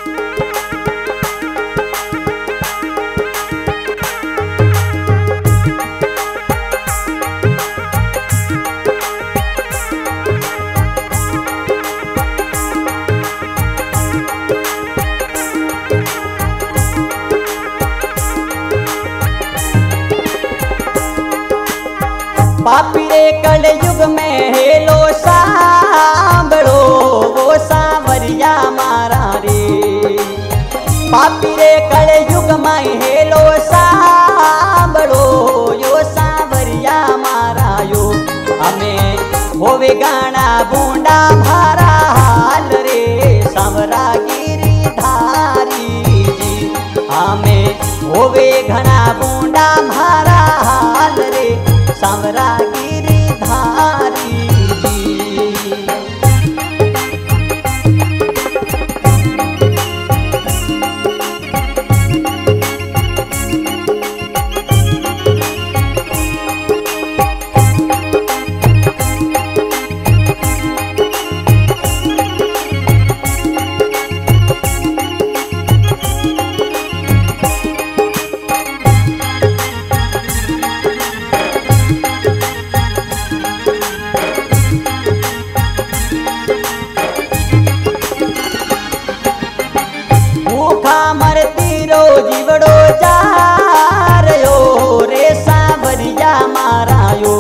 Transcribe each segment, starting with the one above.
पापी रे कल युग में हेलो सांभळो वो सांवरिया मारा रे। पापी रे कल युग में हेलो सांभळो यो सांवरिया मारा यो। हमें होवे गाना बूंदा मारा हाल रे सांवरा गिरिधारी जी। हमें होवे घना बूंदा मारा हाल रे सांवरा गिरिधारी जी। मरती रो जीवड़ो जारयो रे सांवरिया मारायो।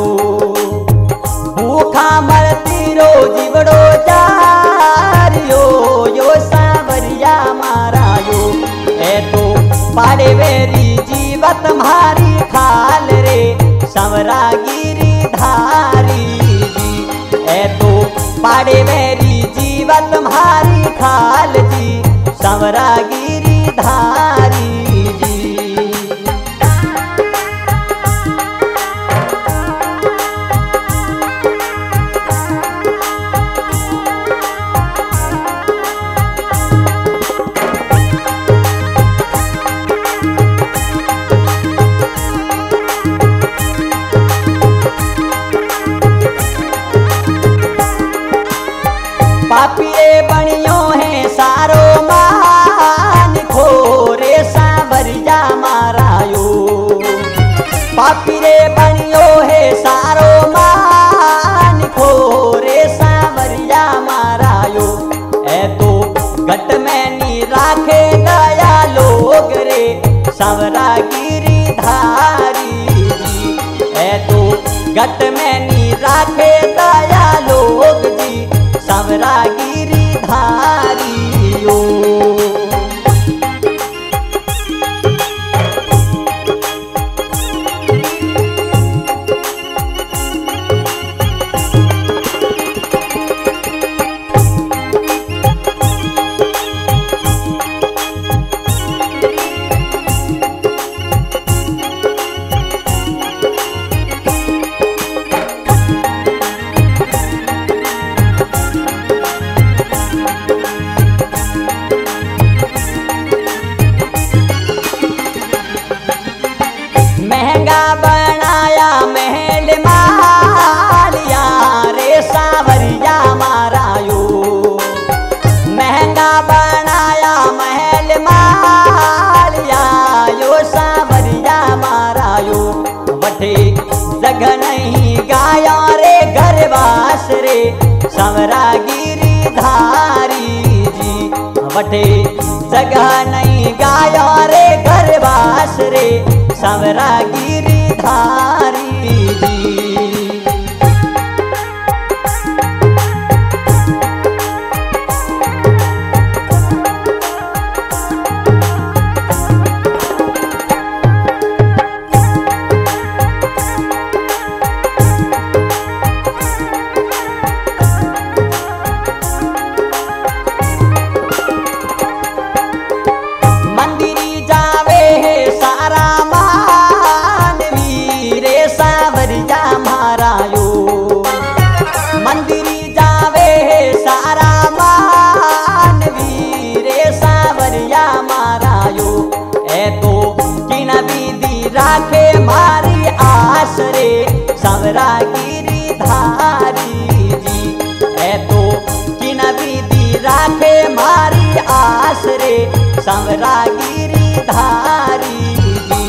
भूखा मरती रो जीवड़ो जारयो यो सांवरिया मारायो। ए तो पाड़े वेरी जीवत मारी खाल रे सांवरा गिरिधारी जी। ए तो पाड़े वेरी जीवत मारी खाल जी सांवरा गिरिधारी जी। पापी रे बनियो है सारो मान खोरे सांवरिया मारायो। पापी रे बनियो है सारो मान खोरे सांवरिया मारायो। ए तो घट में नी राखे गया लोग रे सांवरा गिरिधारी जी। ए तो घट में नी राखे गया लोग जी सांवरा गिरिधारी ओ। महंगा बनाया महल मालिया रे सांवरिया मारायो। महंगा बनाया महल मालिया यो सांवरिया मारायो। वठे जगह नहीं गाया रे घरवास रे सांवरा गिरिधारी जी। वठे जगह नहीं गाया रे घरवास रे सांवरा गिरिधारी जी। मंदिरी जावे है सारा मानवी रे सांवरा गिरिधारी जी।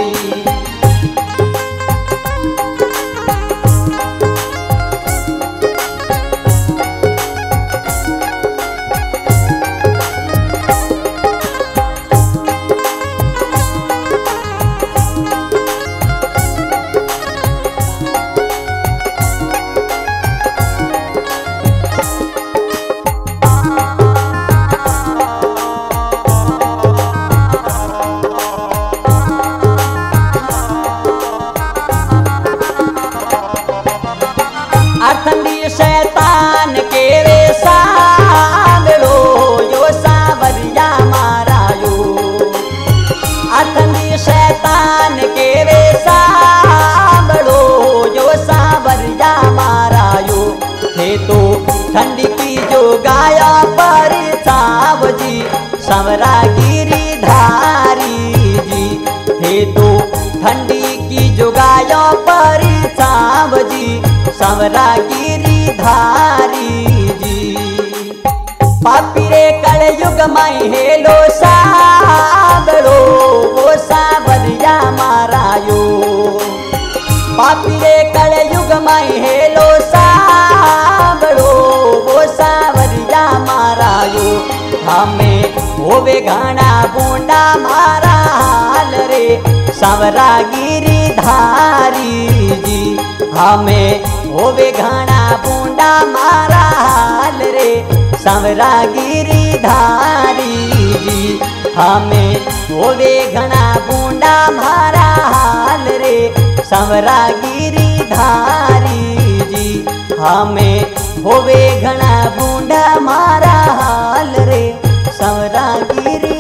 अथंडी शैतान के वे सांवरो यो सांवरिया मारायो। अथंडी शैतान के वे सांवरो यो सांवरिया मारायो। थे तो ठंडी की जो गाया पर छाव जी सांवरा गिरिधारी जी। थे तो ठंडी की जो गाया पर छाव जी सांवरा गिरिधारी जी। पापी रे कल युग माई हेलो सांवरो वो सांवरिया मारायो। पापी रे कल युग माई हेलो सांवरो वो सांवरिया मारायो। हमें होवे घना बूंदा मारा हाल रे सांवरा गिरिधारी जी। हमें होवे घना बूंदा मारा हाल रे सांवरा गिरिधारी जी। हमें होवे घना बूंदा मारा हाल रे सांवरा गिरिधारी जी। हमें होवे घना बूंदा मारा हाल रे सांवरा गिरि